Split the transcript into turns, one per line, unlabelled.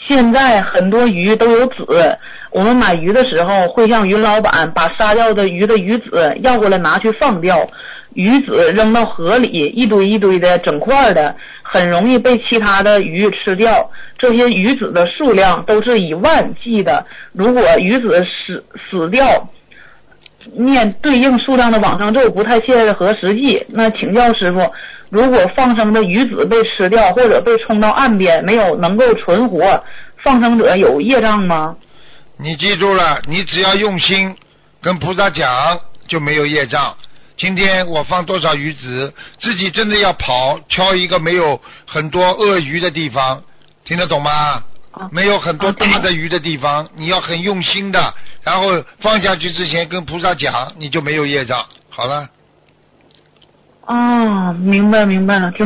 现在很多鱼都有籽，我们买鱼的时候会向鱼老板把杀掉的鱼的鱼籽要过来拿去放掉，鱼籽扔到河里，一堆一堆的整块的，很容易被其他的鱼吃掉。这些鱼籽的数量都是以万计的，如果鱼籽死掉，念对应数量的往生咒不太切合实际。那请教师傅，如果放生的鱼籽被吃掉或者被冲到岸边，没有能够存活，放生者有业障吗？
你记住了，你只要用心跟菩萨讲就没有业障。今天我放多少鱼籽，自己真的要跑，挑一个没有很多鳄鱼的地方，听得懂吗？没有很多大的鱼的地方，你要很用心的，然后放下去之前跟菩萨讲，你就没有业障。好了。
哦，明白了。